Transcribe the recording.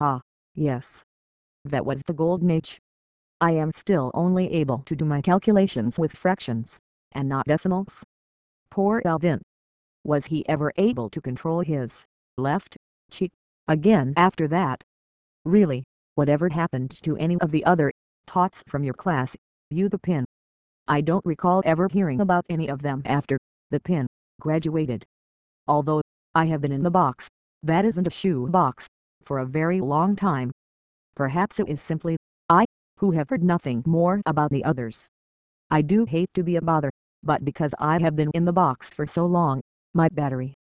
Ah, yes. That was the golden age. I am still only able to do my calculations with fractions, and not decimals. Poor Alvin. Was he ever able to control his left cheek again after that? Really, whatever happened to any of the other tots from your class? You the pin. I don't recall ever hearing about any of them after the pin graduated. Although I have been in the box, that isn't a shoe box, for a very long time. Perhaps it is simply I, who have heard nothing more about the others. I do hate to be a bother, but because I have been in the box for so long, my battery